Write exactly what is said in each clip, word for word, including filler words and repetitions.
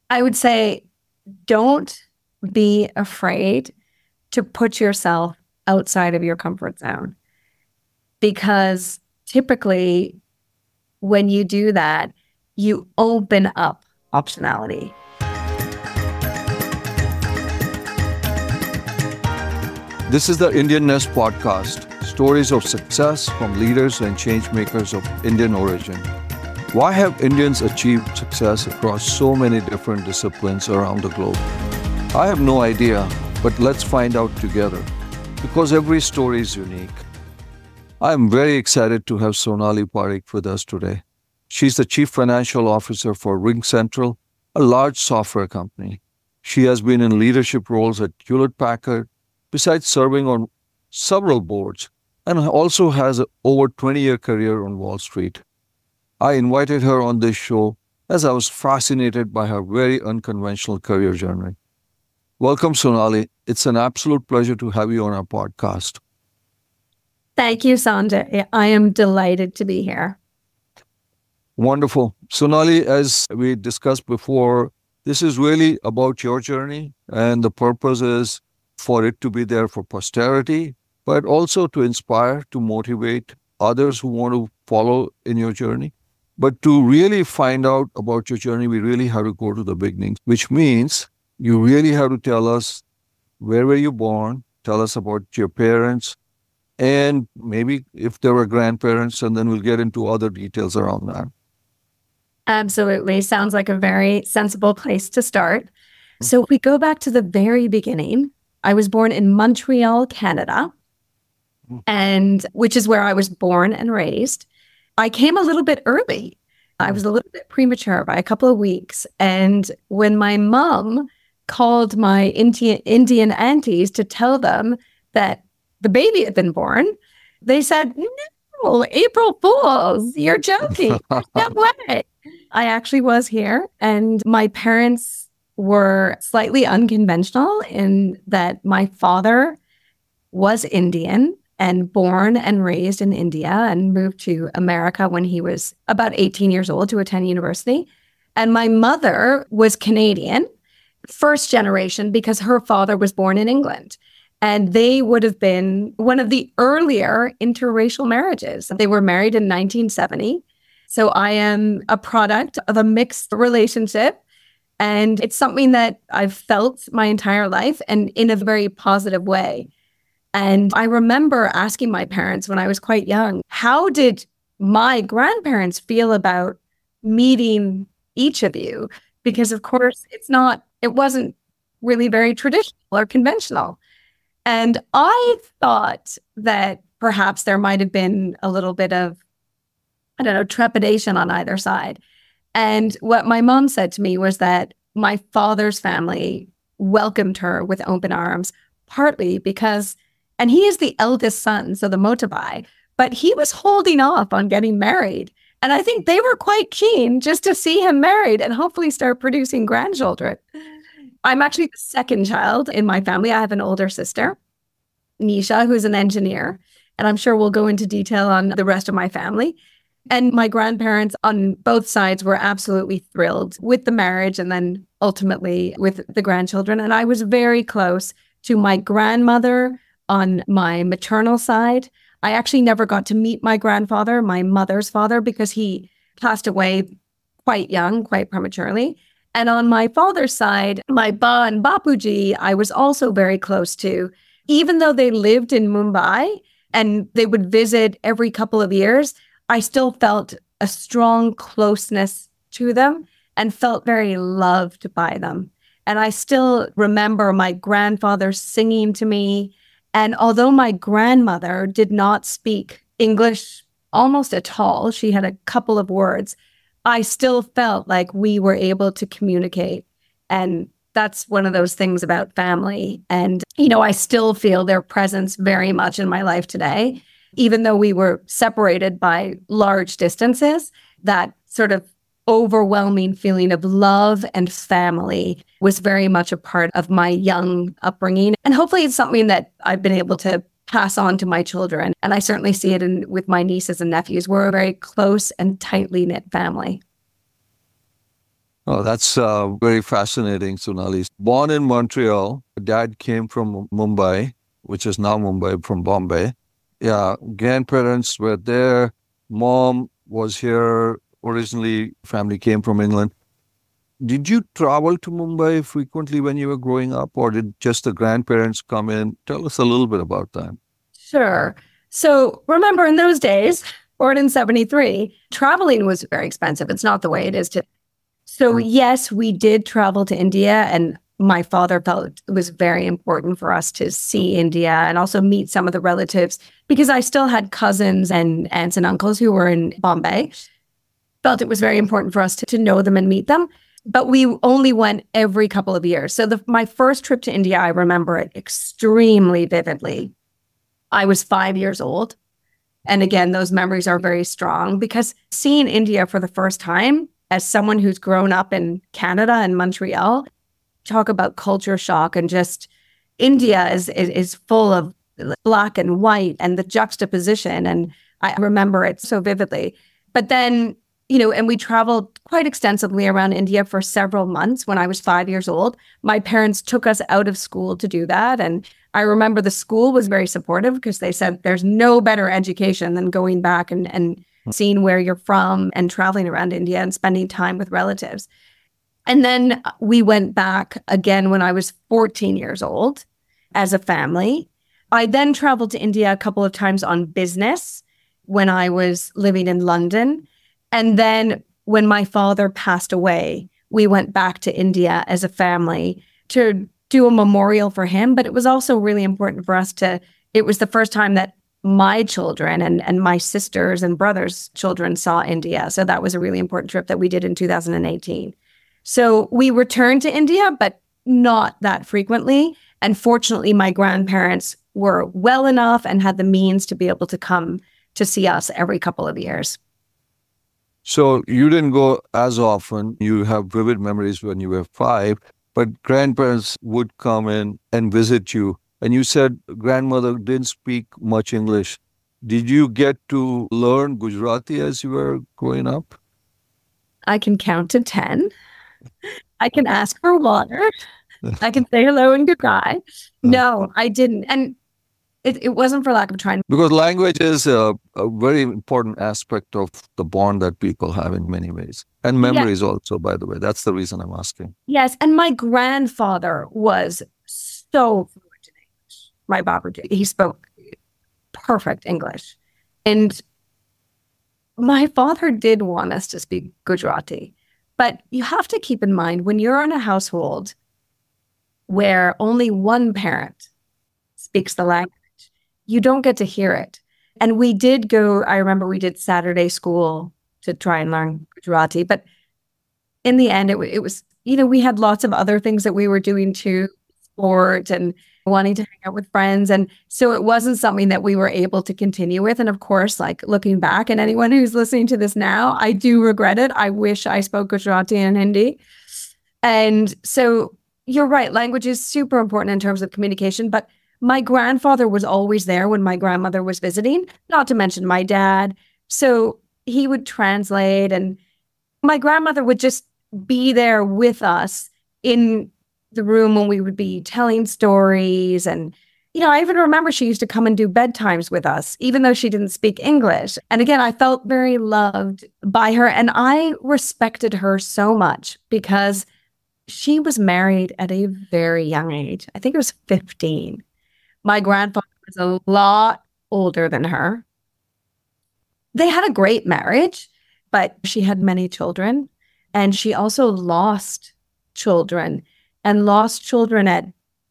I would say don't be afraid to put yourself outside of your comfort zone, because typically when you do that, you open up optionality. This is the Indian Nest podcast, stories of success from leaders and change makers of Indian origin. Why have Indians achieved success across so many different disciplines around the globe? I have no idea, but let's find out together, because every story is unique. I am very excited to have Sonali Parikh with us today. She's the Chief Financial Officer for RingCentral, a large software company. She has been in leadership roles at Hewlett-Packard, besides serving on several boards, and also has an over twenty-year career on Wall Street. I invited her on this show as I was fascinated by her very unconventional career journey. Welcome, Sonali. It's an absolute pleasure to have you on our podcast. Thank you, Sanjay. I am delighted to be here. Wonderful. Sonali, as we discussed before, this is really about your journey, and the purpose is for it to be there for posterity, but also to inspire, to motivate others who want to follow in your journey. But to really find out about your journey, we really have to go to the beginning, which means you really have to tell us where were you born, tell us about your parents, and maybe if there were grandparents, and then we'll get into other details around that. Absolutely. Sounds like a very sensible place to start. So if we go back to the very beginning, I was born in Montreal, Canada, and which is where I was born and raised. I came a little bit early. I was a little bit premature by a couple of weeks. And when my mom called my Indian, Indian aunties to tell them that the baby had been born, they said, no, April Fools, you're joking. No way. I actually was here, and my parents were slightly unconventional in that my father was Indian and born and raised in India and moved to America when he was about eighteen years old to attend university. And my mother was Canadian, first generation, because her father was born in England. And they would have been one of the earlier interracial marriages. They were married in nineteen seventy. So I am a product of a mixed relationship. And it's something that I've felt my entire life, and in a very positive way. And I remember asking my parents when I was quite young, how did my grandparents feel about meeting each of you? Because of course, it's not, it wasn't really very traditional or conventional. And I thought that perhaps there might have been a little bit of, I don't know, trepidation on either side. And what my mom said to me was that my father's family welcomed her with open arms, partly because, and he is the eldest son, so the Motabai, but he was holding off on getting married. And I think they were quite keen just to see him married and hopefully start producing grandchildren. I'm actually the second child in my family. I have an older sister, Nisha, who's an engineer. And I'm sure we'll go into detail on the rest of my family. And my grandparents on both sides were absolutely thrilled with the marriage and then ultimately with the grandchildren. And I was very close to my grandmother on my maternal side. I actually never got to meet my grandfather, my mother's father, because he passed away quite young, quite prematurely. And on my father's side, my ba and bapuji, I was also very close to, even though they lived in Mumbai and they would visit every couple of years. I still felt a strong closeness to them and felt very loved by them. And I still remember my grandfather singing to me. And although my grandmother did not speak English almost at all, she had a couple of words, I still felt like we were able to communicate. And that's one of those things about family. And, you know, I still feel their presence very much in my life today. Even though we were separated by large distances, that sort of overwhelming feeling of love and family was very much a part of my young upbringing. And hopefully it's something that I've been able to pass on to my children. And I certainly see it in, with my nieces and nephews. We're a very close and tightly knit family. Oh, that's uh, very fascinating, Sonali. Born in Montreal, dad came from Mumbai, which is now Mumbai, from Bombay. Yeah, grandparents were there. Mom was here originally. Family came from England. Did you travel to Mumbai frequently when you were growing up, or did just the grandparents come in? Tell us a little bit about that. Sure. So remember, in those days, born in seventy-three, traveling was very expensive. It's not the way it is today. So yes, we did travel to India, and my father felt it was very important for us to see India and also meet some of the relatives, because I still had cousins and aunts and uncles who were in Bombay. Felt it was very important for us to, to know them and meet them. But we only went every couple of years. So the, my first trip to India, I remember it extremely vividly. I was five years old. And again, those memories are very strong, because seeing India for the first time, as someone who's grown up in Canada and Montreal, talk about culture shock, and just India is, is is full of black and white and the juxtaposition. And I remember it so vividly. But then, you know, and we traveled quite extensively around India for several months when I was five years old. My parents took us out of school to do that. And I remember the school was very supportive, because they said there's no better education than going back and, and seeing where you're from and traveling around India and spending time with relatives. And then we went back again when I was fourteen years old as a family. I then traveled to India a couple of times on business when I was living in London. And then when my father passed away, we went back to India as a family to do a memorial for him. But it was also really important for us to, it was the first time that my children and, and my sisters and brothers' children saw India. So that was a really important trip that we did in two thousand eighteen. So we returned to India, but not that frequently. And fortunately, my grandparents were well enough and had the means to be able to come to see us every couple of years. So you didn't go as often. You have vivid memories when you were five, but grandparents would come in and visit you. And you said grandmother didn't speak much English. Did you get to learn Gujarati as you were growing up? I can count to ten. I can ask for water. I can say hello and goodbye. No, I didn't. And it, it wasn't for lack of trying. Because language is a, a very important aspect of the bond that people have in many ways. And memories, yeah, also, by the way. That's the reason I'm asking. Yes. And my grandfather was so fluent in English. My Babaji, he spoke perfect English. And my father did want us to speak Gujarati. But you have to keep in mind, when you're in a household where only one parent speaks the language, you don't get to hear it. And we did go, I remember we did Saturday school to try and learn Gujarati. But in the end, it, it was, you know, we had lots of other things that we were doing too, sport and wanting to hang out with friends. And so it wasn't something that we were able to continue with. And of course, like looking back, and anyone who's listening to this now, I do regret it. I wish I spoke Gujarati and Hindi. And so you're right, language is super important in terms of communication. But my grandfather was always there when my grandmother was visiting, not to mention my dad. So he would translate, and my grandmother would just be there with us in the room when we would be telling stories. And, you know, I even remember she used to come and do bedtimes with us, even though she didn't speak English. And again, I felt very loved by her. And I respected her so much because she was married at a very young age. I think it was fifteen. My grandfather was a lot older than her. They had a great marriage, but she had many children. And she also lost children. And lost children at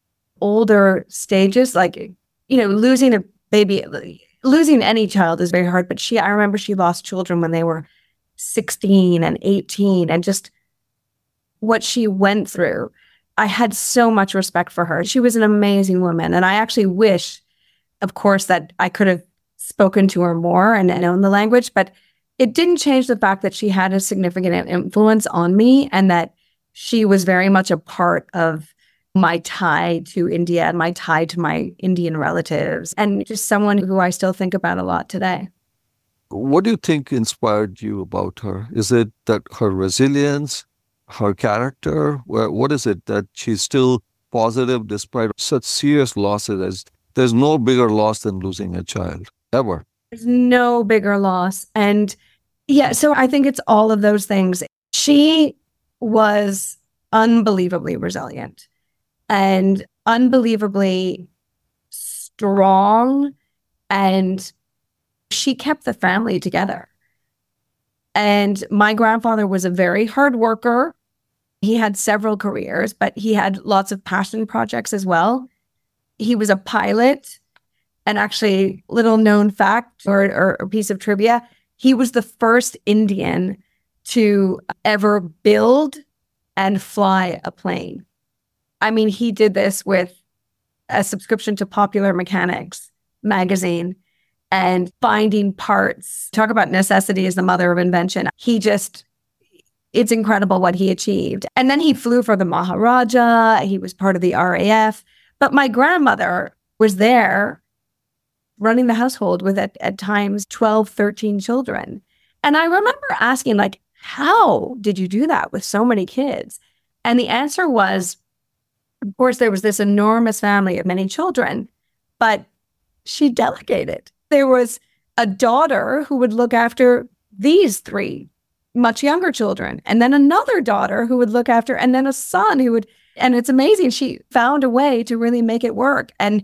older stages, like, you know, losing a baby, losing any child is very hard. But she, I remember she lost children when they were sixteen and eighteen, and just what she went through. I had so much respect for her. She was an amazing woman. And I actually wish, of course, that I could have spoken to her more and known the language, but it didn't change the fact that she had a significant influence on me, and that she was very much a part of my tie to India and my tie to my Indian relatives, and just someone who I still think about a lot today. What do you think inspired you about her? Is it that her resilience, her character? Wha- What is it that she's still positive despite such serious losses? As there's no bigger loss than losing a child, ever. There's no bigger loss. And yeah, so I think it's all of those things. She was unbelievably resilient and unbelievably strong, and she kept the family together. And my grandfather was a very hard worker. He had several careers, but he had lots of passion projects as well. He was a pilot. And actually, little known fact or, or a piece of trivia, he was the first Indian to ever build and fly a plane. I mean, he did this with a subscription to Popular Mechanics magazine and finding parts. Talk about necessity as the mother of invention. He just, it's incredible what he achieved. And then he flew for the Maharaja. He was part of the R A F. But my grandmother was there running the household with at, at times twelve, thirteen children. And I remember asking, like, how did you do that with so many kids? And the answer was, of course, there was this enormous family of many children, but she delegated. There was a daughter who would look after these three much younger children, and then another daughter who would look after, and then a son who would, and it's amazing. She found a way to really make it work. And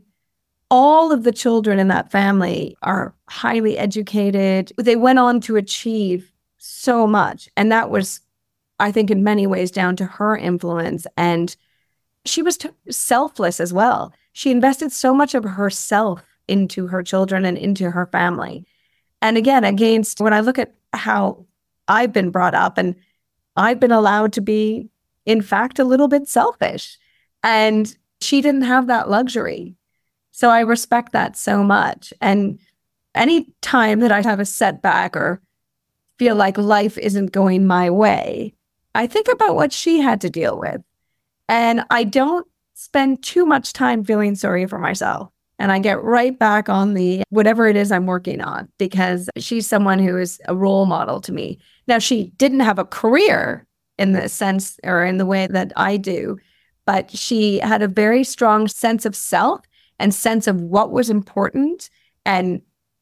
all of the children in that family are highly educated. They went on to achieve so much. And that was, I think, in many ways down to her influence. And she was t- selfless as well. She invested so much of herself into her children and into her family. And again, against when I look at how I've been brought up, and I've been allowed to be, in fact, a little bit selfish. And she didn't have that luxury. So I respect that so much. And any time that I have a setback or feel like life isn't going my way, I think about what she had to deal with. And I don't spend too much time feeling sorry for myself. And I get right back on the whatever it is I'm working on, because she's someone who is a role model to me. Now, she didn't have a career in the sense or in the way that I do, but she had a very strong sense of self and sense of what was important and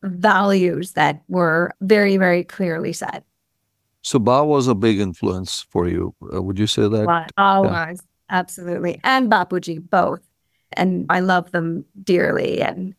values that were very, very clearly set. So Ba was a big influence for you. Uh, would you say that? Right. Always. Yeah. Absolutely. And Bapuji, both. And I love them dearly. And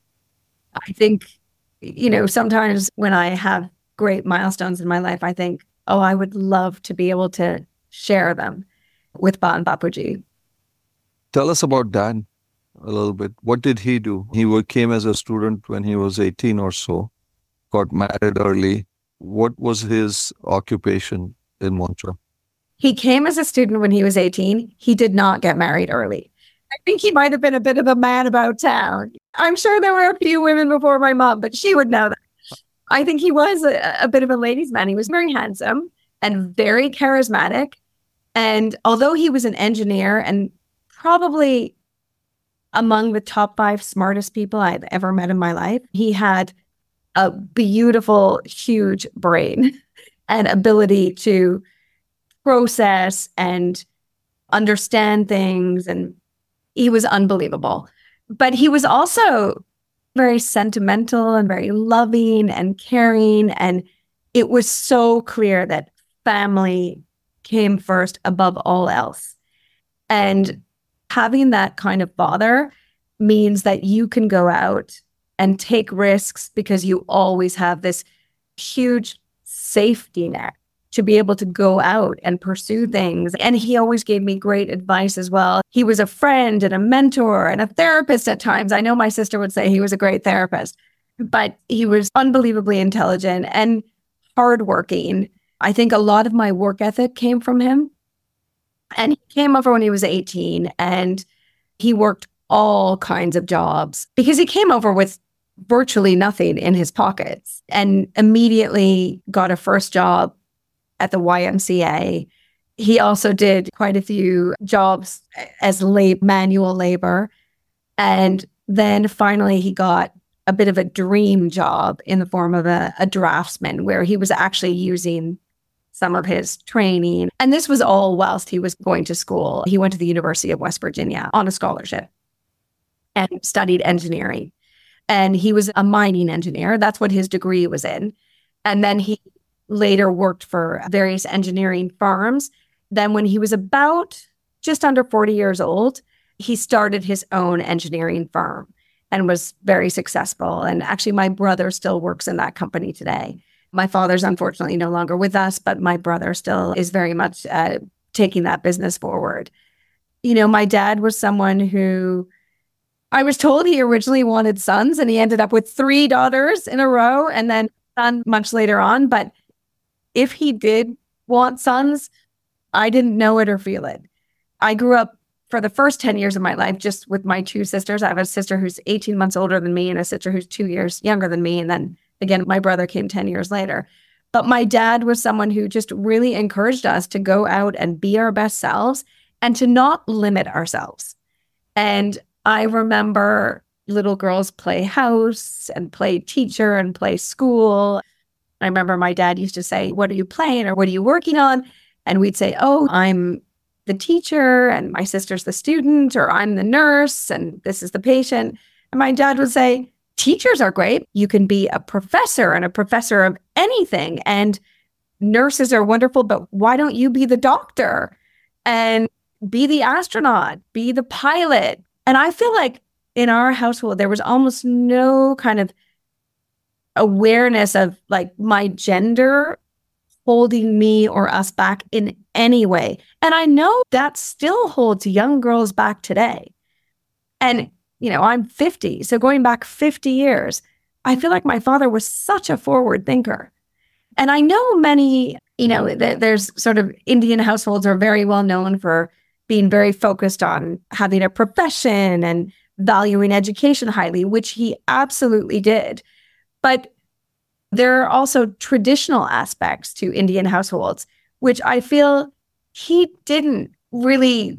I think, you know, sometimes when I have great milestones in my life, I think, oh, I would love to be able to share them with Ba and Bapuji. Tell us about Dan a little bit. What did he do? He came as a student when he was eighteen or so, got married early. What was his occupation in Montreal? He came as a student when he was eighteen. He did not get married early. I think he might have been a bit of a man about town. I'm sure there were a few women before my mom, but she would know that. I think he was a, a bit of a ladies' man. He was very handsome and very charismatic. And although he was an engineer and probably among the top five smartest people I've ever met in my life, he had a beautiful, huge brain and ability to process and understand things. And he was unbelievable. But he was also very sentimental and very loving and caring. And it was so clear that family came first above all else. And having that kind of father means that you can go out and take risks because you always have this huge safety net to be able to go out and pursue things. And he always gave me great advice as well. He was a friend and a mentor and a therapist at times. I know my sister would say he was a great therapist, but he was unbelievably intelligent and hardworking. I think a lot of my work ethic came from him. And he came over when he was eighteen, and he worked all kinds of jobs because he came over with virtually nothing in his pockets and immediately got a first job at the Y M C A. He also did quite a few jobs as lab- manual labor. And then finally he got a bit of a dream job in the form of a, a draftsman where he was actually using some of his training. And this was all whilst he was going to school. He went to the University of West Virginia on a scholarship and studied engineering. And he was a mining engineer. That's what his degree was in. And then he later worked for various engineering firms. Then when he was about just under forty years old, he started his own engineering firm and was very successful. And actually, my brother still works in that company today. My father's unfortunately no longer with us, but my brother still is very much uh, taking that business forward. You know, my dad was someone who I was told he originally wanted sons, and he ended up with three daughters in a row and then son much later on. But if he did want sons, I didn't know it or feel it. I grew up for the first ten years of my life just with my two sisters. I have a sister who's eighteen months older than me and a sister who's two years younger than me. And then again, my brother came ten years later. But my dad was someone who just really encouraged us to go out and be our best selves and to not limit ourselves. And I remember little girls play house and play teacher and play school. I remember my dad used to say, "What are you playing?" or "What are you working on?" And we'd say, "Oh, I'm the teacher and my sister's the student," or "I'm the nurse and this is the patient." And my dad would say, "Teachers are great. You can be a professor and a professor of anything. And nurses are wonderful, but why don't you be the doctor and be the astronaut, be the pilot?" And I feel like in our household, there was almost no kind of awareness of like my gender holding me or us back in any way. And I know that still holds young girls back today. And, you know, I'm fifty. So going back fifty years, I feel like my father was such a forward thinker. And I know many, you know, th- there's sort of Indian households are very well known for being very focused on having a profession and valuing education highly, which he absolutely did. But there are also traditional aspects to Indian households, which I feel he didn't really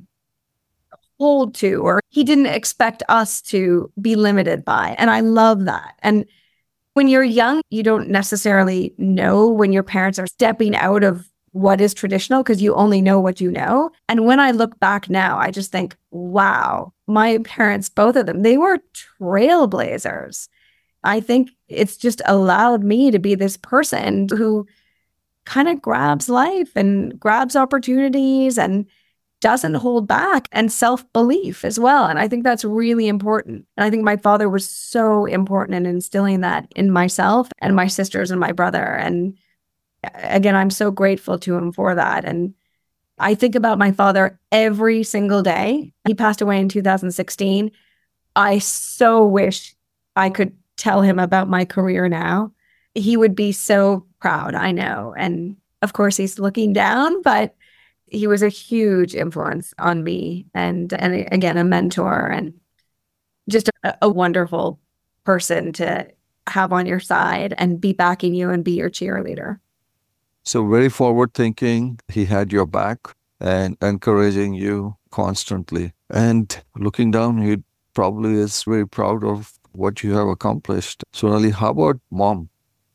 hold to, or he didn't expect us to be limited by. And I love that. And when you're young, you don't necessarily know when your parents are stepping out of what is traditional because you only know what you know. And when I look back now, I just think, wow, my parents, both of them, they were trailblazers. I think it's just allowed me to be this person who kind of grabs life and grabs opportunities and doesn't hold back, and self-belief as well. And I think that's really important. And I think my father was so important in instilling that in myself and my sisters and my brother. And again, I'm so grateful to him for that. And I think about my father every single day. He passed away in two thousand sixteen. I so wish I could tell him about my career now. He would be so proud, I know. And of course, he's looking down, but he was a huge influence on me. And, and again, a mentor and just a, a wonderful person to have on your side and be backing you and be your cheerleader. So very forward thinking. He had your back and encouraging you constantly. And looking down, he probably is very proud of what you have accomplished. Sonali, how about mom?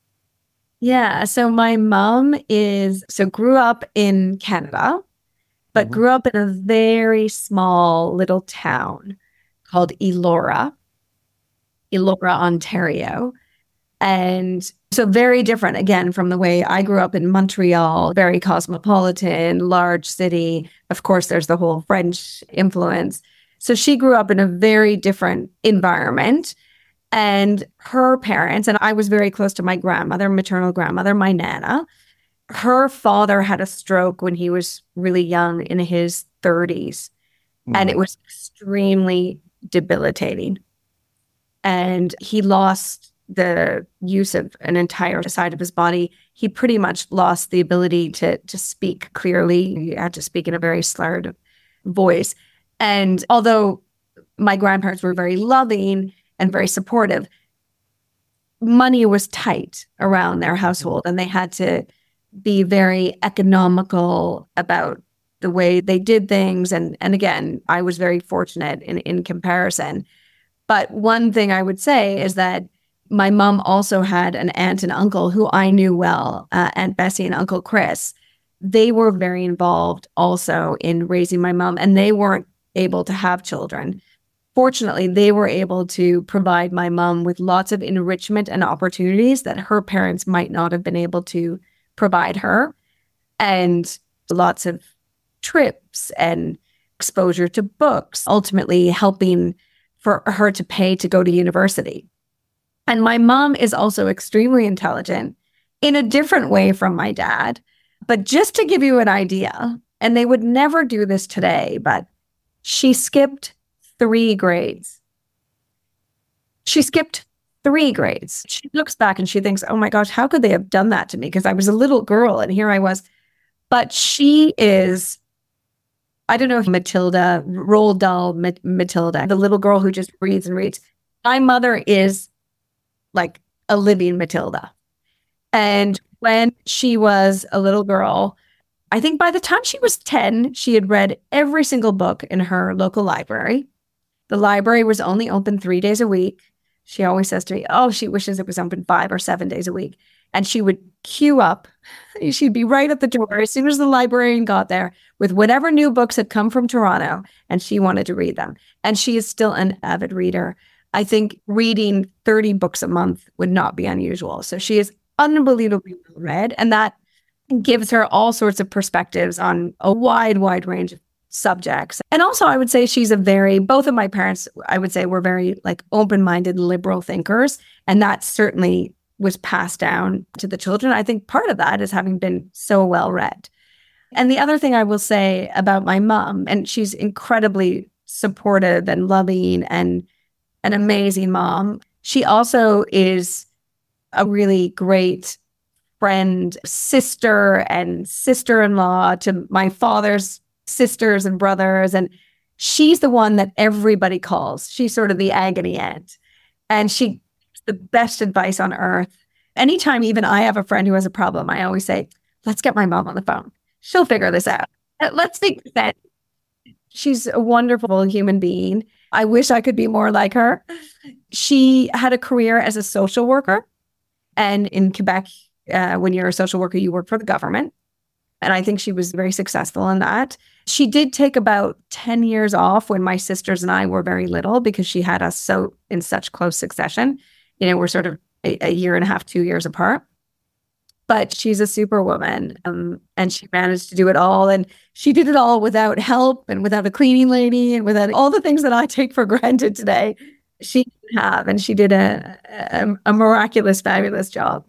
Yeah. So my mom is, so grew up in Canada, but mm-hmm. grew up in a very small little town called Elora, Elora, Ontario. And so very different, again, from the way I grew up in Montreal, very cosmopolitan, large city. Of course, there's the whole French influence. So she grew up in a very different environment. And her parents, and I was very close to my grandmother, maternal grandmother, my Nana. Her father had a stroke when he was really young, in his thirties. Mm. And it was extremely debilitating. And he lost the use of an entire side of his body. He pretty much lost the ability to, to speak clearly. He had to speak in a very slurred voice. And although my grandparents were very loving and very supportive, money was tight around their household, and they had to be very economical about the way they did things. And, and again, I was very fortunate in, in comparison. But one thing I would say is that my mom also had an aunt and uncle who I knew well, uh, Aunt Bessie and Uncle Chris. they were very involved also in raising my mom, and they weren't able to have children. Fortunately, they were able to provide my mom with lots of enrichment and opportunities that her parents might not have been able to provide her, and lots of trips and exposure to books, ultimately helping for her to pay to go to university. And my mom is also extremely intelligent in a different way from my dad. But just to give you an idea, and they would never do this today, but she skipped three grades. She skipped three grades. She looks back and she thinks, oh my gosh, how could they have done that to me? Because I was a little girl and here I was. But she is, I don't know if Matilda, Roald Dahl, Matilda, the little girl who just reads and reads. My mother is like a living Matilda. And when she was a little girl, I think by the time she was ten, she had read every single book in her local library. The library was only open three days a week. She always says to me, oh, she wishes it was open five or seven days a week. And she would queue up. She'd be right at the door as soon as the librarian got there with whatever new books had come from Toronto, and she wanted to read them. And she is still an avid reader. I think reading thirty books a month would not be unusual. So she is unbelievably well read, and that gives her all sorts of perspectives on a wide, wide range of subjects. And also, I would say she's a very, both of my parents, I would say, were very like open-minded, liberal thinkers. And that certainly was passed down to the children. I think part of that is having been so well read. And the other thing I will say about my mom, and she's incredibly supportive and loving and an amazing mom. She also is a really great friend, sister, and sister-in-law to my father's sisters and brothers. And she's the one that everybody calls. She's sort of the agony aunt. And she gives the best advice on earth. Anytime even I have a friend who has a problem, I always say, let's get my mom on the phone. She'll figure this out. Let's think that she's a wonderful human being. I wish I could be more like her. She had a career as a social worker. And in Quebec, uh, when you're a social worker, you work for the government. And I think she was very successful in that. She did take about ten years off when my sisters and I were very little because she had us so in such close succession. You know, we're sort of a, a year and a half, two years apart. But she's a superwoman, um, and she managed to do it all. And she did it all without help and without a cleaning lady and without all the things that I take for granted today. She didn't have, and she did a, a, a miraculous, fabulous job.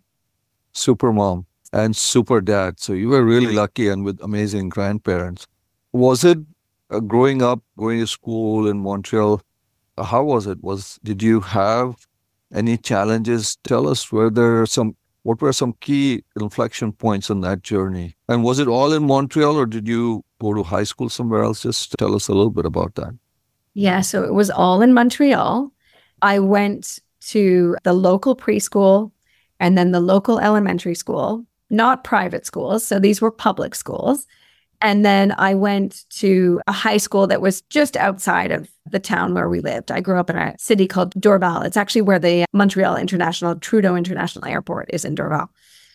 Super mom and super dad. So you were really lucky and with amazing grandparents. Was it uh, growing up, going to school in Montreal? Uh, how was it? Was did you have any challenges? Tell us were there some. What were some key inflection points on that journey? And was it all in Montreal or did you go to high school somewhere else? Just tell us a little bit about that. Yeah, so it was all in Montreal. I went to the local preschool and then the local elementary school, not private schools. So these were public schools. And then I went to a high school that was just outside of the town where we lived. I grew up in a city called Dorval. It's actually where the Montreal International, Trudeau International Airport is in Dorval.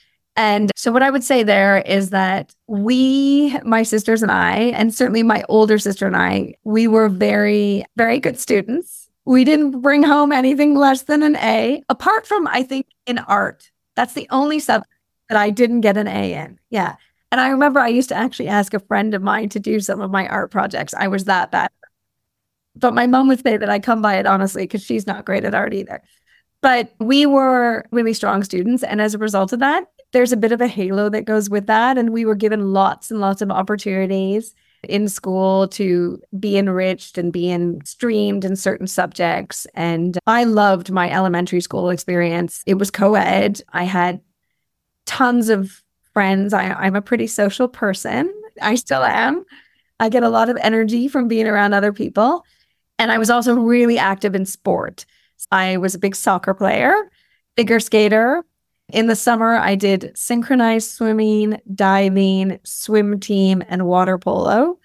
And so what I would say there is that we, my sisters and I, and certainly my older sister and I, we were very, very good students. We didn't bring home anything less than an A, apart from, I think, in art. That's the only subject that I didn't get an A in. Yeah. And I remember I used to actually ask a friend of mine to do some of my art projects. I was that bad. But my mom would say that I come by it honestly because she's not great at art either. But we were really strong students. And as a result of that, there's a bit of a halo that goes with that. And we were given lots and lots of opportunities in school to be enriched and be in, streamed in certain subjects. And I loved my elementary school experience. It was co-ed. I had tons of friends. I, I'm a pretty social person. I still am. I get a lot of energy from being around other people. And I was also really active in sport. I was a big soccer player, figure skater. In the summer, I did synchronized swimming, diving, swim team, and water polo.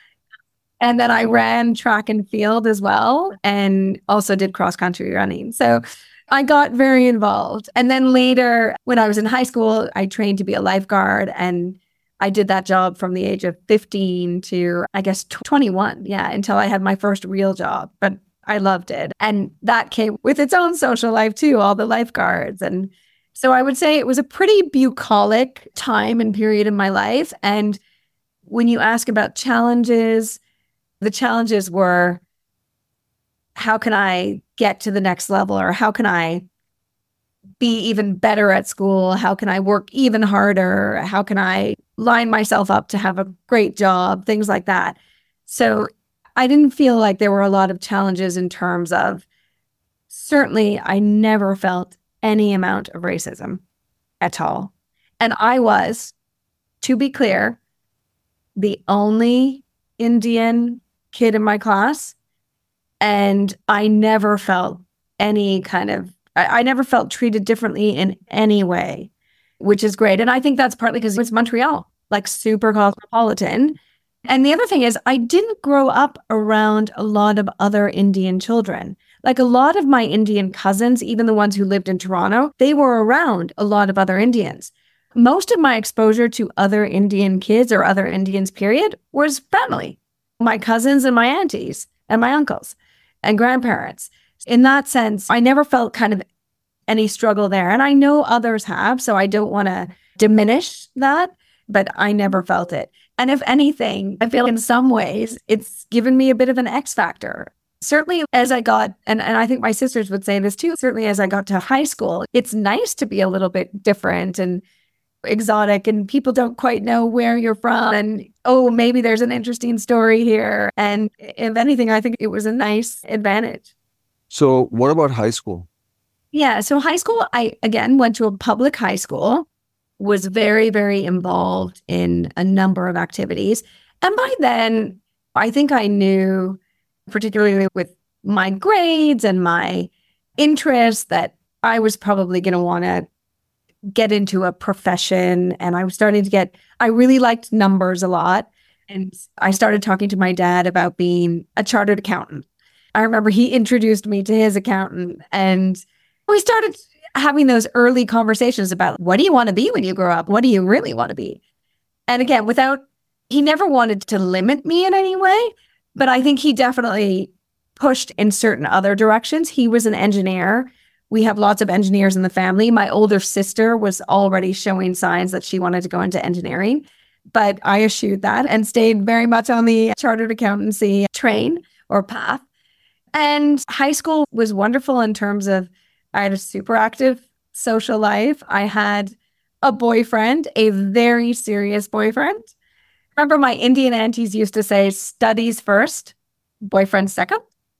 And then I ran track and field as well, and also did cross-country running. So I got very involved. And then later, when I was in high school, I trained to be a lifeguard. And I did that job from the age of fifteen to, I guess, twenty-one. Yeah, until I had my first real job. But I loved it. And that came with its own social life too, all the lifeguards. And so I would say it was a pretty bucolic time and period in my life. And when you ask about challenges, the challenges were, how can I get to the next level? Or how can I be even better at school? How can I work even harder? How can I line myself up to have a great job? Things like that. So I didn't feel like there were a lot of challenges in terms of, certainly I never felt any amount of racism at all. And I was, to be clear, the only Indian kid in my class. And I never felt any kind of, I, I never felt treated differently in any way, which is great. And I think that's partly because it's Montreal, like super cosmopolitan. And the other thing is, I didn't grow up around a lot of other Indian children. Like a lot of my Indian cousins, even the ones who lived in Toronto, they were around a lot of other Indians. Most of my exposure to other Indian kids or other Indians, period, was family. My cousins and my aunties and my uncles and grandparents. In that sense, I never felt kind of any struggle there. And I know others have, so I don't want to diminish that, but I never felt it. And if anything, I feel in some ways it's given me a bit of an X factor. Certainly as I got, and, and I think my sisters would say this too, certainly as I got to high school, it's nice to be a little bit different and exotic and people don't quite know where you're from. And, oh, maybe there's an interesting story here. And if anything, I think it was a nice advantage. So what about high school? Yeah. So high school, I, again, went to a public high school, was very, very involved in a number of activities. And by then, I think I knew, particularly with my grades and my interests, that I was probably going to want to get into a profession. And I was starting to get, I really liked numbers a lot. And I started talking to my dad about being a chartered accountant. I remember he introduced me to his accountant and we started having those early conversations about, what do you want to be when you grow up? What do you really want to be? And again, without, he never wanted to limit me in any way, but I think he definitely pushed in certain other directions. He was an engineer. We have lots of engineers in the family. My older sister was already showing signs that she wanted to go into engineering, but I eschewed that and stayed very much on the chartered accountancy train or path. And high school was wonderful in terms of, I had a super active social life. I had a boyfriend, a very serious boyfriend. Remember, my Indian aunties used to say, studies first, boyfriend second.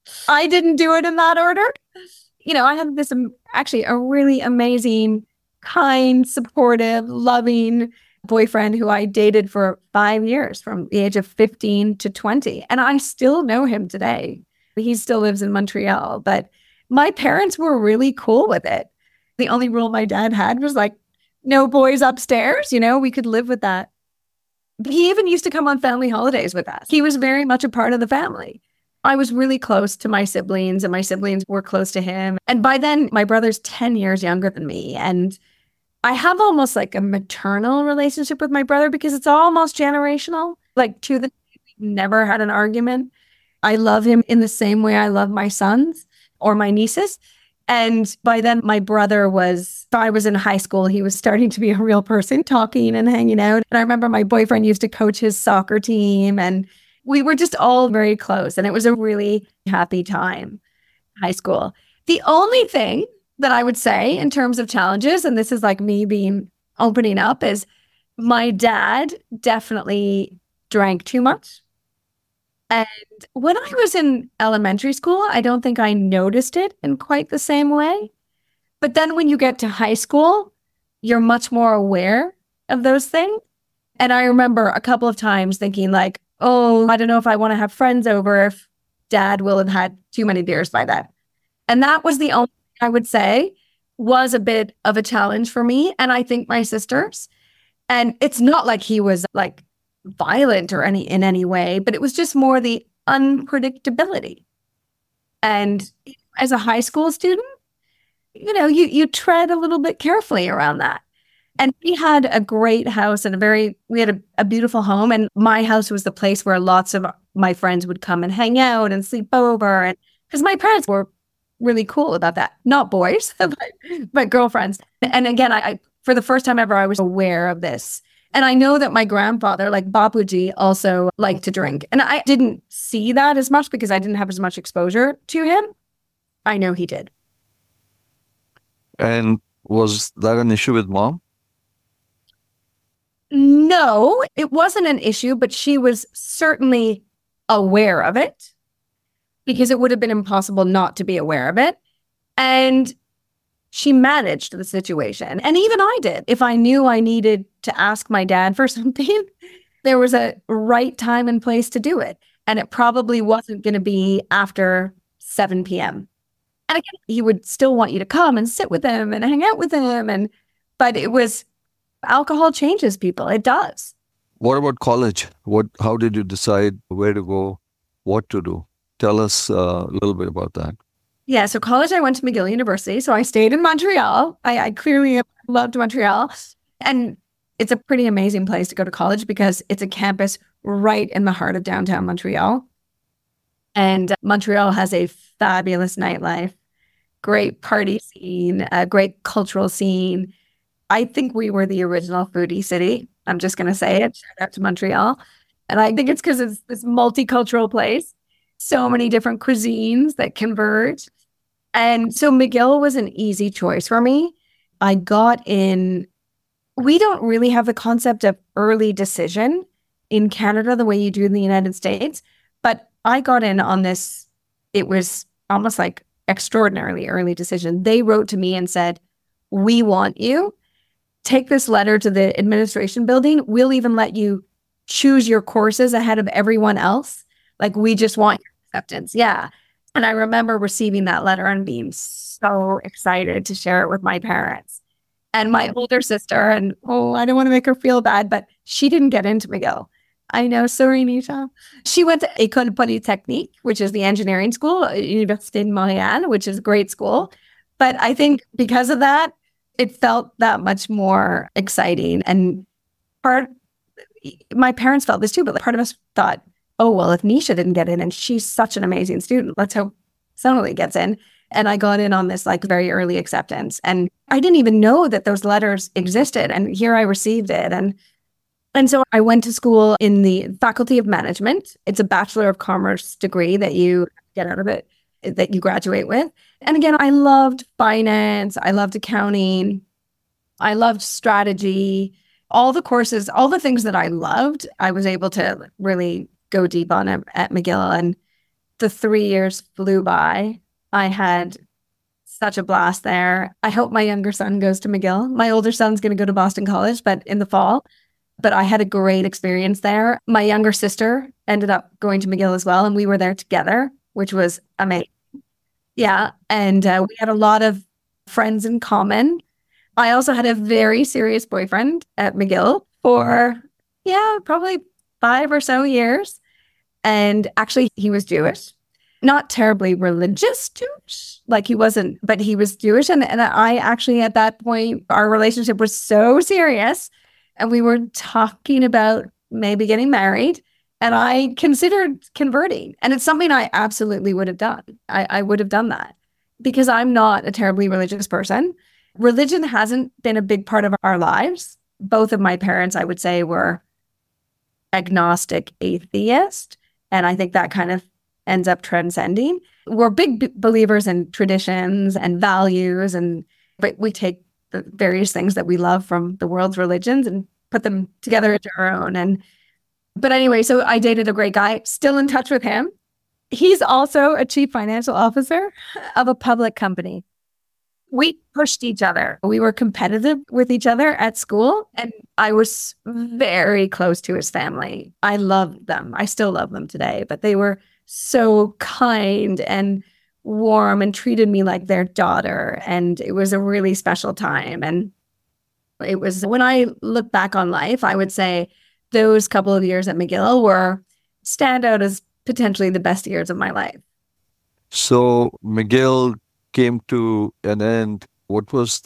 I didn't do it in that order. You know, I had this um, actually a really amazing, kind, supportive, loving boyfriend who I dated for five years from the age of fifteen to twenty. And I still know him today. He still lives in Montreal, but my parents were really cool with it. The only rule my dad had was like, no boys upstairs, you know, we could live with that. But he even used to come on family holidays with us. He was very much a part of the family. I was really close to my siblings and my siblings were close to him. And by then, my brother's ten years younger than me. And I have almost like a maternal relationship with my brother because it's almost generational. Like to the, we've never had an argument. I love him in the same way I love my sons or my nieces. And by then, my brother was, I was in high school. He was starting to be a real person, talking and hanging out. And I remember my boyfriend used to coach his soccer team. And we were just all very close. And it was a really happy time, high school. The only thing that I would say in terms of challenges, and this is like me being opening up, is my dad definitely drank too much. And when I was in elementary school, I don't think I noticed it in quite the same way. But then when you get to high school, you're much more aware of those things. And I remember a couple of times thinking like, oh, I don't know if I want to have friends over if dad will have had too many beers by then. And that was the only thing I would say was a bit of a challenge for me. And I think my sisters. And it's not like he was like violent or any in any way, but it was just more the unpredictability. And as a high school student, you know, you you tread a little bit carefully around that. And we had a great house and a very, we had a, a beautiful home. And my house was the place where lots of my friends would come and hang out and sleep over. And because my parents were really cool about that, not boys, but, but girlfriends. And again, I, I, for the first time ever, I was aware of this. And I know that my grandfather, like Bapuji, also liked to drink. And I didn't see that as much because I didn't have as much exposure to him. I know he did. And was that an issue with mom? No, it wasn't an issue, but she was certainly aware of it because it would have been impossible not to be aware of it. And she managed the situation. And even I did. If I knew I needed to ask my dad for something, there was a right time and place to do it. And it probably wasn't going to be after seven p.m. And again, he would still want you to come and sit with him and hang out with him. And but it was, alcohol changes people. It does. What about college? What? How did you decide where to go, what to do? Tell us uh, a little bit about that. Yeah, so college, I went to McGill University. So I stayed in Montreal. I, I clearly loved Montreal. And it's a pretty amazing place to go to college because it's a campus right in the heart of downtown Montreal. And Montreal has a fabulous nightlife, great party scene, a great cultural scene. I think we were the original foodie city. I'm just going to say it. Shout out to Montreal. And I think it's because it's this multicultural place. So many different cuisines that converge. And so McGill was an easy choice for me. I got in, we don't really have the concept of early decision in Canada the way you do in the United States. But I got in on this, it was almost like extraordinarily early decision. They wrote to me and said, we want you. Take this letter to the administration building. We'll even let you choose your courses ahead of everyone else. Like, we just want your acceptance. Yeah. And I remember receiving that letter and being so excited to share it with my parents and my older sister. And, oh, I don't want to make her feel bad, but she didn't get into McGill. I know. Sorry, Nisha. She went to École Polytechnique, which is the engineering school, Université de Montréal, which is a great school. But I think because of that, it felt that much more exciting. And part, my parents felt this too, but part of us thought, oh, well, if Nisha didn't get in and she's such an amazing student, let's hope Sonali gets in. And I got in on this like very early acceptance. And I didn't even know that those letters existed. And here I received it. And and so I went to school in the Faculty of Management. It's a Bachelor of Commerce degree that you get out of it, that you graduate with. And again, I loved finance. I loved accounting. I loved strategy. All the courses, all the things that I loved, I was able to really go deep on it at McGill. And the three years flew by. I had such a blast there. I hope my younger son goes to McGill. My older son's going to go to Boston College, but in the fall. But I had a great experience there. My younger sister ended up going to McGill as well, and we were there together, which was amazing. Yeah, and uh, we had a lot of friends in common. I also had a very serious boyfriend at McGill for, yeah, probably five or so years. And actually, he was Jewish. Not terribly religious Jewish, like he wasn't, but he was Jewish. And, and I actually, at that point, our relationship was so serious. And we were talking about maybe getting married. And I considered converting. And it's something I absolutely would have done. I, I would have done that because I'm not a terribly religious person. Religion hasn't been a big part of our lives. Both of my parents, I would say, were agnostic atheist. And I think that kind of ends up transcending. We're big b- believers in traditions and values, and but we take the various things that we love from the world's religions and put them together into our own. And but anyway, so I dated a great guy, still in touch with him. He's also a chief financial officer of a public company. We pushed each other. We were competitive with each other at school, and I was very close to his family. I loved them. I still love them today, but they were so kind and warm and treated me like their daughter. And it was a really special time. And it was, when I look back on life, I would say those couple of years at McGill were stand out as potentially the best years of my life. So McGill came to an end. What was the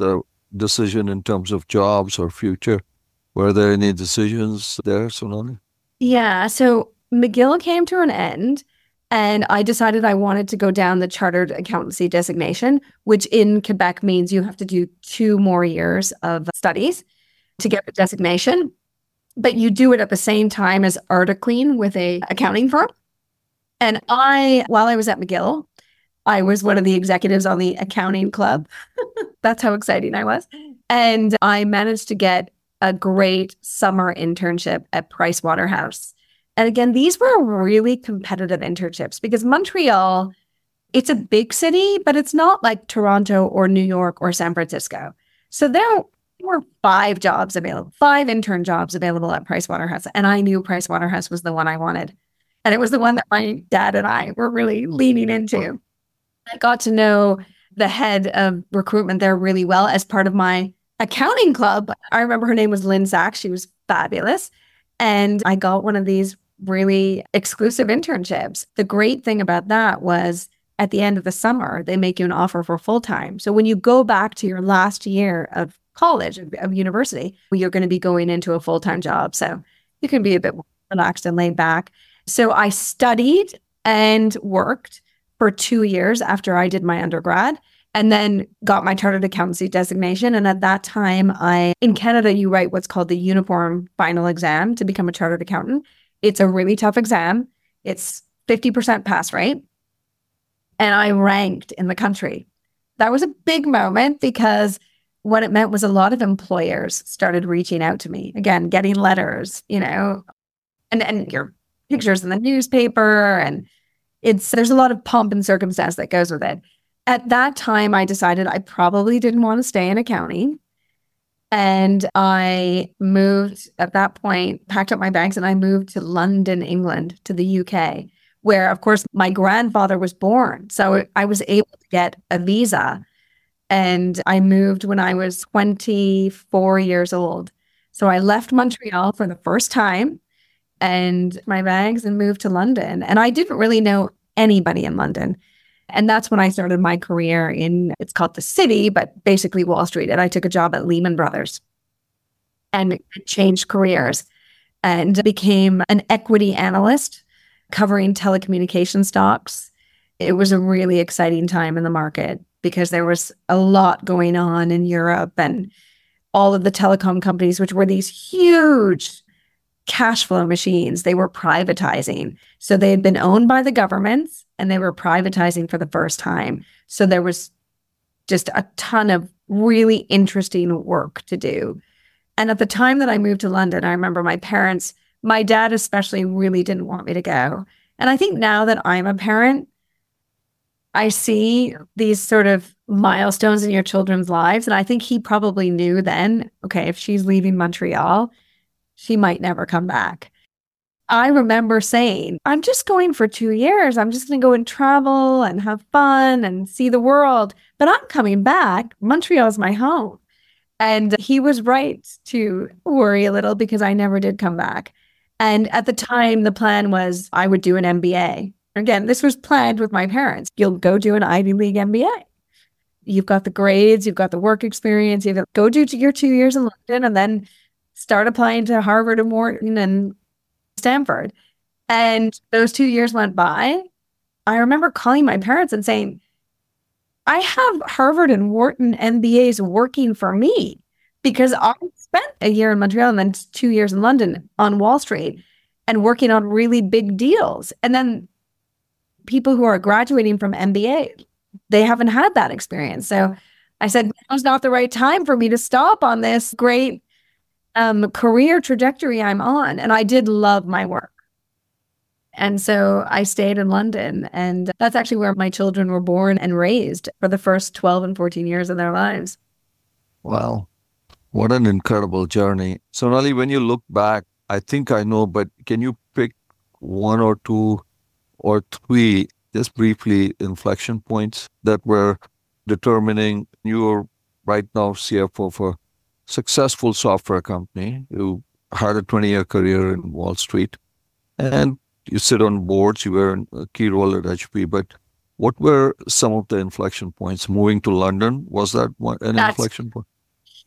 decision in terms of jobs or future? Were there any decisions there, Sonali? Yeah. So McGill came to an end, and I decided I wanted to go down the chartered accountancy designation, which in Quebec means you have to do two more years of studies to get the designation. But you do it at the same time as Articlean with a accounting firm. And I, while I was at McGill, I was one of the executives on the accounting club. That's how exciting I was. And I managed to get a great summer internship at Price Waterhouse. And again, these were really competitive internships because Montreal, it's a big city, but it's not like Toronto or New York or San Francisco. So there were five jobs available, five intern jobs available at Price Waterhouse. And I knew Price Waterhouse was the one I wanted. And it was the one that my dad and I were really leaning into. I got to know the head of recruitment there really well as part of my accounting club. I remember her name was Lynn Sachs. She was fabulous. And I got one of these really exclusive internships. The great thing about that was at the end of the summer, they make you an offer for full time. So when you go back to your last year of college, of, of university, you're going to be going into a full-time job. So you can be a bit more relaxed and laid back. So I studied and worked for two years after I did my undergrad, and then got my chartered accountancy designation. And at that time, I, in Canada, you write what's called the uniform final exam to become a chartered accountant. It's a really tough exam. It's fifty percent pass rate. And I ranked in the country. That was a big moment because what it meant was a lot of employers started reaching out to me, again, getting letters, you know, and, and your pictures in the newspaper. And it's, there's a lot of pomp and circumstance that goes with it. At that time, I decided I probably didn't want to stay in accounting. And I moved at that point, packed up my bags, and I moved to London, England, to the U K, where, of course, my grandfather was born. So I was able to get a visa. And I moved when I was twenty-four years old. So I left Montreal for the first time and my bags and moved to London. And I didn't really know anybody in London. And that's when I started my career in, it's called the City, but basically Wall Street. And I took a job at Lehman Brothers and changed careers and became an equity analyst covering telecommunication stocks. It was a really exciting time in the market because there was a lot going on in Europe, and all of the telecom companies, which were these huge cash flow machines, they were privatizing. So they had been owned by the governments and they were privatizing for the first time. So there was just a ton of really interesting work to do. And at the time that I moved to London, I remember my parents, my dad especially, really didn't want me to go. And I think now that I'm a parent, I see these sort of milestones in your children's lives. And I think he probably knew then, okay, if she's leaving Montreal, she might never come back. I remember saying, I'm just going for two years. I'm just going to go and travel and have fun and see the world. But I'm coming back. Montreal is my home. And he was right to worry a little because I never did come back. And at the time, the plan was I would do an M B A. Again, this was planned with my parents. You'll go do an Ivy League M B A. You've got the grades, you've got the work experience, you've got go do your two years in London and then start applying to Harvard and Wharton and Stanford. And those two years went by. I remember calling my parents and saying, I have Harvard and Wharton M B As working for me because I spent a year in Montreal and then two years in London on Wall Street and working on really big deals. And then people who are graduating from M B A, they haven't had that experience. So I said, now's not the right time for me to stop on this great um, career trajectory I'm on. And I did love my work. And so I stayed in London, and that's actually where my children were born and raised for the first twelve and fourteen years of their lives. Wow. What an incredible journey. Sonali, when you look back, I think I know, but can you pick one or two or three, just briefly, inflection points that were determining you're right now C F O for a successful software company. You had a twenty-year career in Wall Street, and you sit on boards, you were in a key role at H P, but what were some of the inflection points? Moving to London, was that one, an That's, inflection point?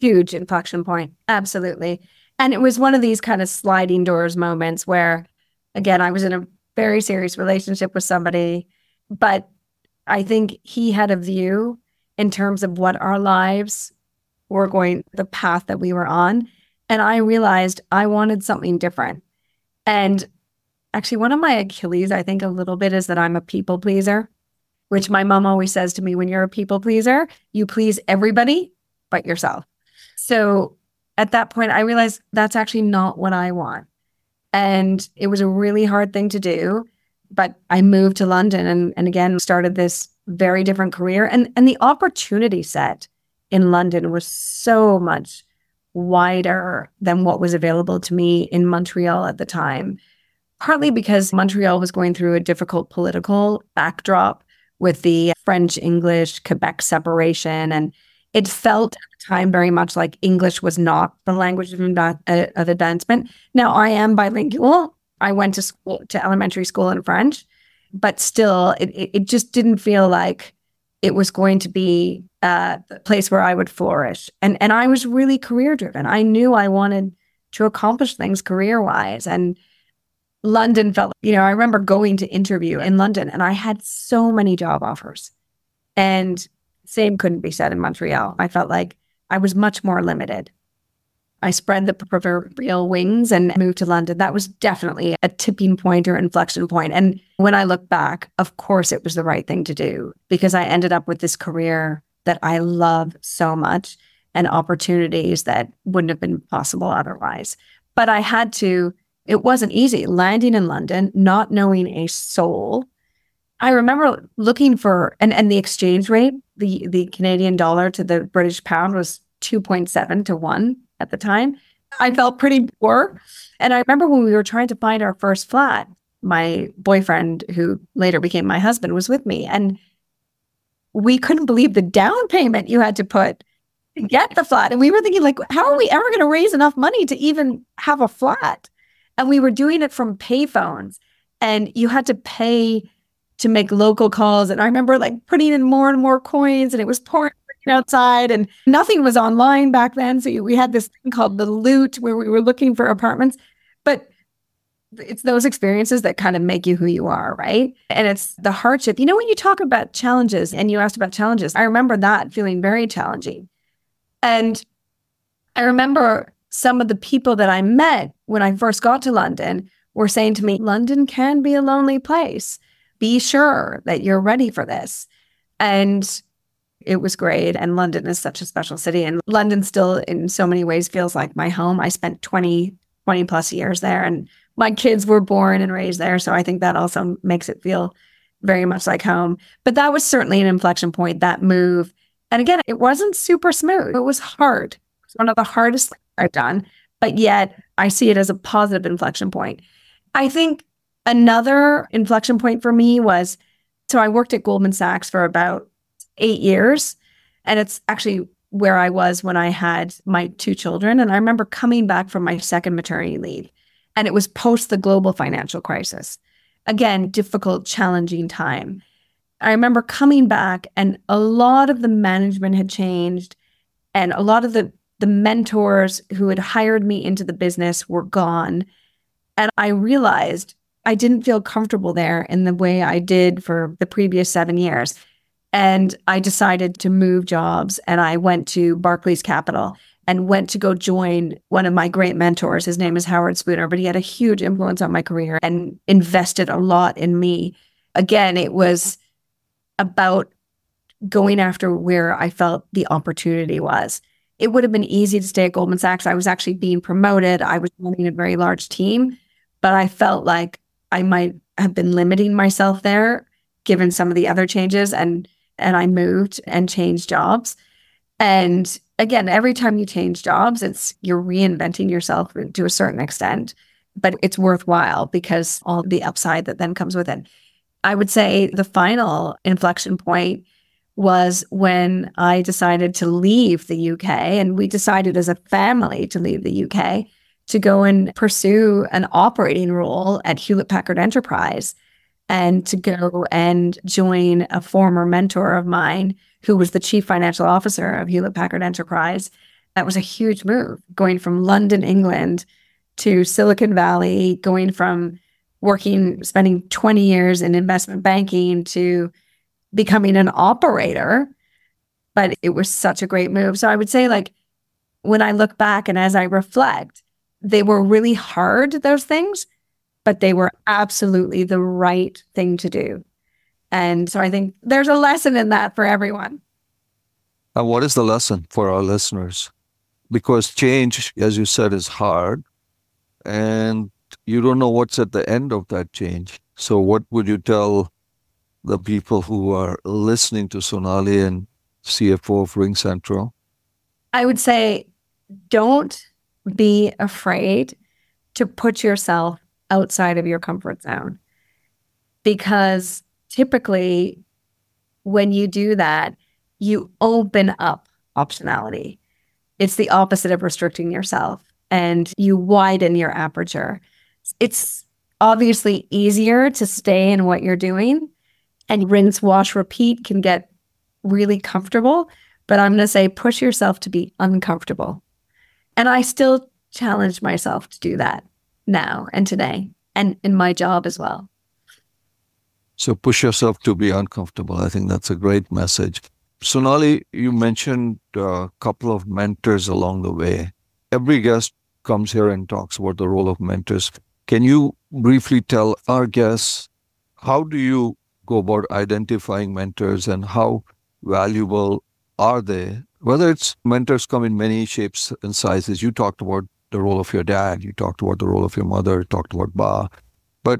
huge inflection point. Absolutely. And it was one of these kind of sliding doors moments where, again, I was in a very serious relationship with somebody, but I think he had a view in terms of what our lives were going, the path that we were on. And I realized I wanted something different. And actually, one of my Achilles, I think a little bit, is that I'm a people pleaser, which my mom always says to me, when you're a people pleaser, you please everybody but yourself. So at that point, I realized that's actually not what I want. And it was a really hard thing to do. But I moved to London and, and again, started this very different career. And, and the opportunity set in London was so much wider than what was available to me in Montreal at the time, partly because Montreal was going through a difficult political backdrop with the French-English Quebec separation. And it felt at the time very much like English was not the language of, of advancement. Now, I am bilingual. I went to school, to elementary school in French, but still, it, it just didn't feel like it was going to be uh, the place where I would flourish. And, and I was really career driven. I knew I wanted to accomplish things career-wise. And London felt, you know, I remember going to interview in London and I had so many job offers. And same couldn't be said in Montreal. I felt like I was much more limited. I spread the proverbial wings and moved to London. That was definitely a tipping point or inflection point. And when I look back, of course, it was the right thing to do because I ended up with this career that I love so much and opportunities that wouldn't have been possible otherwise. But I had to, it wasn't easy landing in London, not knowing a soul. I remember looking for, and, and the exchange rate, the, the Canadian dollar to the British pound was two point seven to one. At the time, I felt pretty poor. And I remember when we were trying to find our first flat, my boyfriend, who later became my husband, was with me. And we couldn't believe the down payment you had to put to get the flat. And we were thinking, like, how are we ever going to raise enough money to even have a flat? And we were doing it from payphones. And you had to pay to make local calls. And I remember like putting in more and more coins and it was pouring outside and nothing was online back then. So we had this thing called the Loot where we were looking for apartments. But it's those experiences that kind of make you who you are, right? And it's the hardship. You know, when you talk about challenges and you asked about challenges, I remember that feeling very challenging. And I remember some of the people that I met when I first got to London were saying to me, London can be a lonely place. Be sure that you're ready for this. And it was great. And London is such a special city. And London still in so many ways feels like my home. I spent twenty, twenty plus years there and my kids were born and raised there. So I think that also makes it feel very much like home. But that was certainly an inflection point, that move. And again, it wasn't super smooth. It was hard. It was one of the hardest things I've done. But yet I see it as a positive inflection point. I think another inflection point for me was, so I worked at Goldman Sachs for about eight years. And it's actually where I was when I had my two children. And I remember coming back from my second maternity leave. And it was post the global financial crisis. Again, difficult, challenging time. I remember coming back and a lot of the management had changed. And a lot of the, the mentors who had hired me into the business were gone. And I realized I didn't feel comfortable there in the way I did for the previous seven years. And I decided to move jobs and I went to Barclays Capital and went to go join one of my great mentors. His name is Howard Spooner, but he had a huge influence on my career and invested a lot in me. Again, it was about going after where I felt the opportunity was. It would have been easy to stay at Goldman Sachs. I was actually being promoted. I was running a very large team, but I felt like I might have been limiting myself there given some of the other changes. And And I moved and changed jobs. And again, every time you change jobs, it's you're reinventing yourself to a certain extent, but it's worthwhile because all the upside that then comes with it. I would say the final inflection point was when I decided to leave the U K, and we decided as a family to leave the U K to go and pursue an operating role at Hewlett Packard Enterprise. And to go and join a former mentor of mine who was the chief financial officer of Hewlett Packard Enterprise. That was a huge move, going from London, England to Silicon Valley, going from working, spending twenty years in investment banking to becoming an operator. But it was such a great move. So I would say, like, when I look back and as I reflect, they were really hard, those things, but they were absolutely the right thing to do. And so I think there's a lesson in that for everyone. And what is the lesson for our listeners? Because change, as you said, is hard, and you don't know what's at the end of that change. So what would you tell the people who are listening to Sonali and C F O of RingCentral? I would say, don't be afraid to put yourself outside of your comfort zone. Because typically, when you do that, you open up optionality. It's the opposite of restricting yourself, and you widen your aperture. It's obviously easier to stay in what you're doing, and rinse, wash, repeat can get really comfortable. But I'm going to say, push yourself to be uncomfortable. And I still challenge myself to do that now and today, and in my job as well. So push yourself to be uncomfortable. I think that's a great message. Sonali, you mentioned a couple of mentors along the way. Every guest comes here and talks about the role of mentors. Can you briefly tell our guests, how do you go about identifying mentors and how valuable are they? Whether it's mentors come in many shapes and sizes. You talked about the role of your dad. You talked about the role of your mother. You talked about Ba. But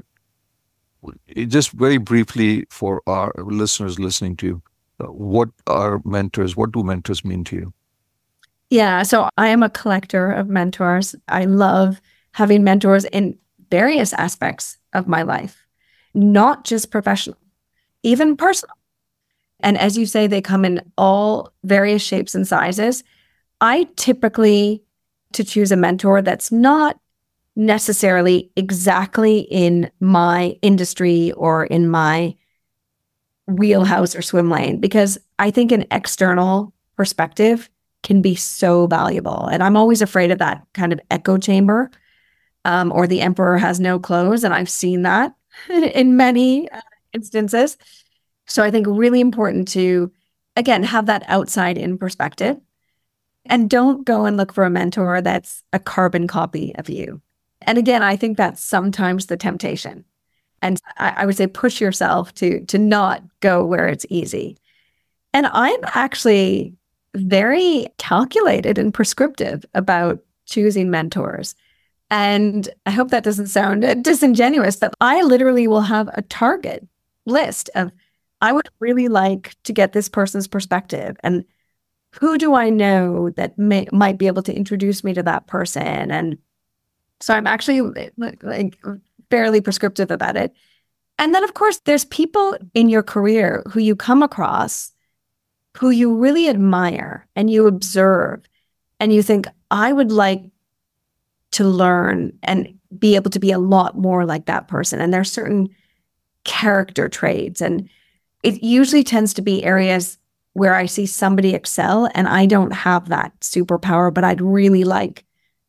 just very briefly for our listeners listening to you, what are mentors? What do mentors mean to you? Yeah, so I am a collector of mentors. I love having mentors in various aspects of my life, not just professional, even personal. And as you say, they come in all various shapes and sizes. I typically to choose a mentor that's not necessarily exactly in my industry or in my wheelhouse or swim lane, because I think an external perspective can be so valuable. And I'm always afraid of that kind of echo chamber, um, or the emperor has no clothes. And I've seen that in many uh, instances. So I think really important to, again, have that outside in perspective, and don't go and look for a mentor that's a carbon copy of you. And again, I think that's sometimes the temptation. And I, I would say push yourself to, to not go where it's easy. And I'm actually very calculated and prescriptive about choosing mentors. And I hope that doesn't sound disingenuous, but I literally will have a target list of, I would really like to get this person's perspective. And who do I know that may, might be able to introduce me to that person? And so I'm actually like fairly prescriptive about it. And then, of course, there's people in your career who you come across who you really admire and you observe and you think, I would like to learn and be able to be a lot more like that person. And there's certain character traits. And it usually tends to be areas where I see somebody excel and I don't have that superpower, but I'd really like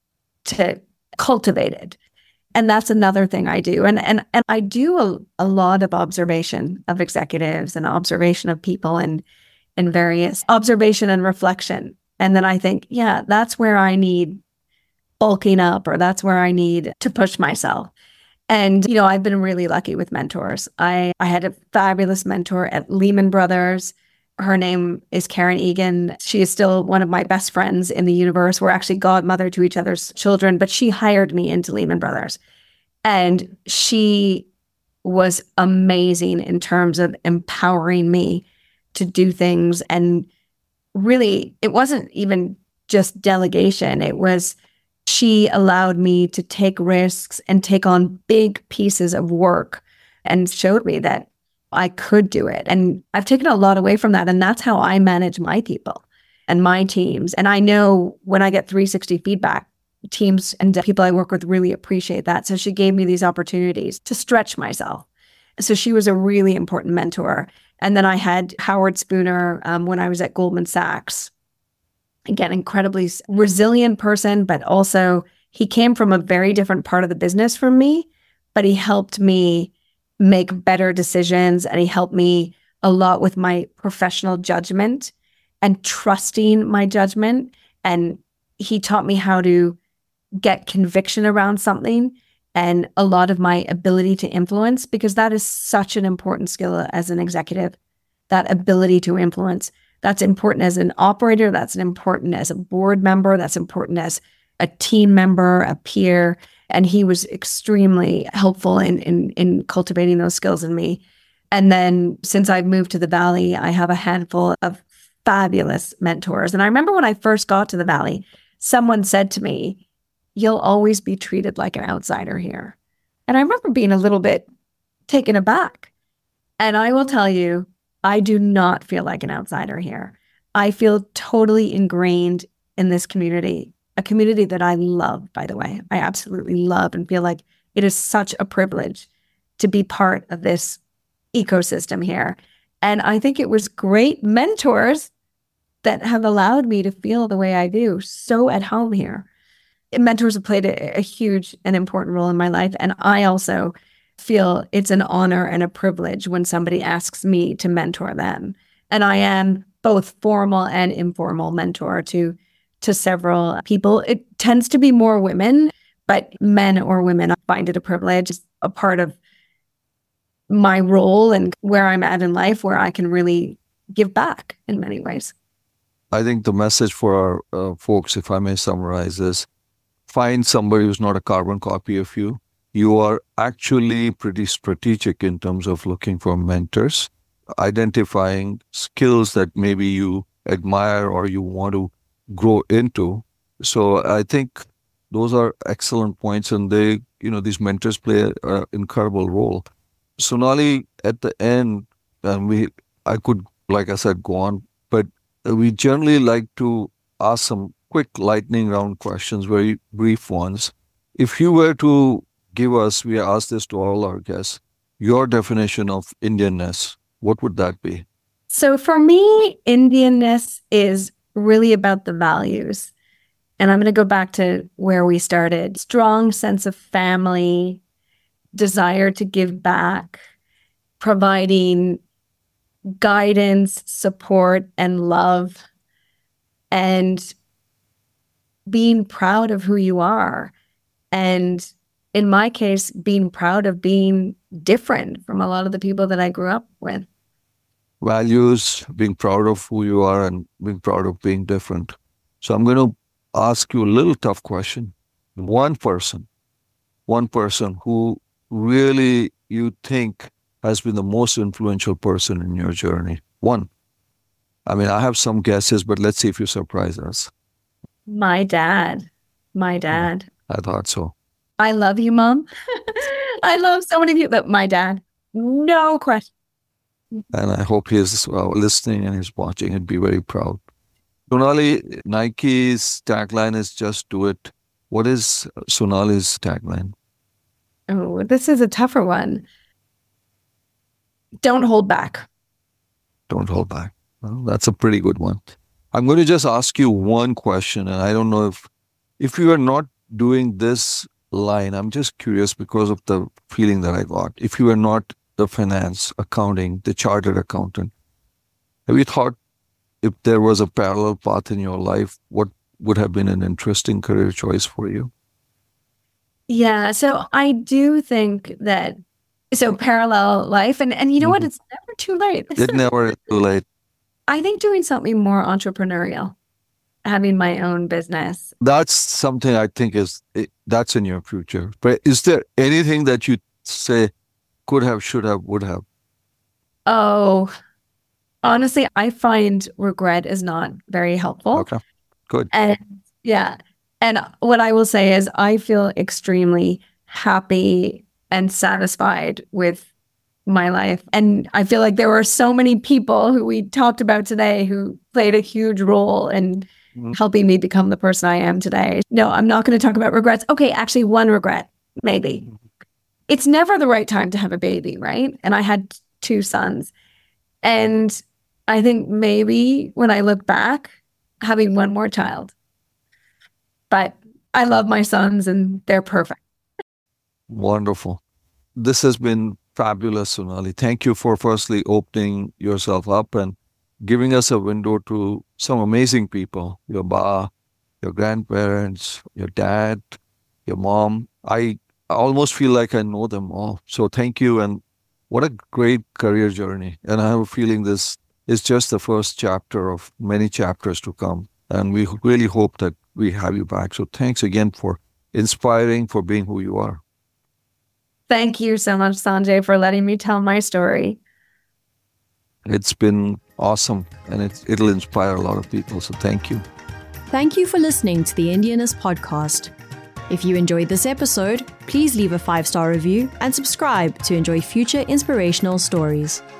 to cultivate it. And that's another thing I do. And and and I do a, a lot of observation of executives and observation of people and and various observation and reflection. And then I think, yeah, that's where I need bulking up, or that's where I need to push myself. And, you know, I've been really lucky with mentors. I, I had a fabulous mentor at Lehman Brothers. Her name is Karen Egan. She is still one of my best friends in the universe. We're actually godmother to each other's children, but she hired me into Lehman Brothers. And she was amazing in terms of empowering me to do things. And really, it wasn't even just delegation. It was, she allowed me to take risks and take on big pieces of work and showed me that I could do it. And I've taken a lot away from that. And that's how I manage my people and my teams. And I know when I get three sixty feedback, teams and people I work with really appreciate that. So she gave me these opportunities to stretch myself. So she was a really important mentor. And then I had Howard Spooner um, when I was at Goldman Sachs. again, incredibly s- resilient person, but also he came from a very different part of the business from me, but he helped me make better decisions and he helped me a lot with my professional judgment and trusting my judgment. And he taught me how to get conviction around something and a lot of my ability to influence, because that is such an important skill as an executive, that ability to influence. That's important as an operator. That's important as a board member. That's important as a team member, a peer. And he was extremely helpful in, in, in cultivating those skills in me. And then since I've moved to the Valley, I have a handful of fabulous mentors. And I remember when I first got to the Valley, someone said to me, "You'll always be treated like an outsider here." And I remember being a little bit taken aback. And I will tell you, I do not feel like an outsider here. I feel totally ingrained in this community, a community that I love, by the way. I absolutely love and feel like it is such a privilege to be part of this ecosystem here. And I think it was great mentors that have allowed me to feel the way I do, so at home here. Mentors have played a, a huge and important role in my life. And I also feel it's an honor and a privilege when somebody asks me to mentor them. And I am both formal and informal mentor to, to several people. It tends to be more women, but men or women, I find it a privilege, a part of my role and where I'm at in life, where I can really give back in many ways. I think the message for our uh, folks, if I may summarize this, find somebody who's not a carbon copy of you. You are actually pretty strategic in terms of looking for mentors, identifying skills that maybe you admire or you want to grow into. So I think those are excellent points, and they, you know, these mentors play an incredible role. Sonali, at the end, and we, I could, like I said, go on, but we generally like to ask some quick lightning round questions, very brief ones. If you were to give us, we ask this to all our guests, your definition of Indianness, what would that be? So for me, Indianness is really about the values. And I'm going to go back to where we started. Strong sense of family, desire to give back, providing guidance, support, and love, and being proud of who you are. And in my case, being proud of being different from a lot of the people that I grew up with. Values, being proud of who you are, and being proud of being different. So I'm going to ask you a little tough question. One person, one person who really you think has been the most influential person in your journey. One. I mean, I have some guesses, but let's see if you surprise us. My dad. My dad. I thought so. I love you, Mom. I love so many people, but my dad, no question. And I hope he's uh, listening and he's watching and be very proud. Sonali, Nike's tagline is "Just Do It." What is Sonali's tagline? Oh, this is a tougher one. Don't hold back. Don't hold back. Well, that's a pretty good one. I'm going to just ask you one question, and I don't know if if you are not doing this line, I'm just curious because of the feeling that I got. If you are not the finance, accounting, the chartered accountant, have you thought if there was a parallel path in your life, what would have been an interesting career choice for you? Yeah, so I do think that, so parallel life, and, and you know Mhm. what, it's never too late. It never is too late. I think doing something more entrepreneurial, having my own business. That's something I think is, it, that's in your future. But is there anything that you say could have, should have, would have? Oh, honestly, I find regret is not very helpful. Okay, good. And yeah. And what I will say is I feel extremely happy and satisfied with my life. And I feel like there were so many people who we talked about today who played a huge role in Mhm. helping me become the person I am today. No, I'm not going to talk about regrets. Okay, actually, one regret, maybe. It's never the right time to have a baby, right? And I had two sons. And I think maybe when I look back, having one more child. But I love my sons and they're perfect. Wonderful. This has been fabulous, Sonali. Thank you for firstly opening yourself up and giving us a window to some amazing people, your ba, your grandparents, your dad, your mom. I almost feel like I know them all. So thank you. And what a great career journey. And I have a feeling this is just the first chapter of many chapters to come. And we really hope that we have you back. So thanks again for inspiring, for being who you are. Thank you so much, Sanjay, for letting me tell my story. It's been awesome, and it, it'll inspire a lot of people. So thank you. Thank you for listening to the Indianist podcast. If you enjoyed this episode, please leave a five-star review and subscribe to enjoy future inspirational stories.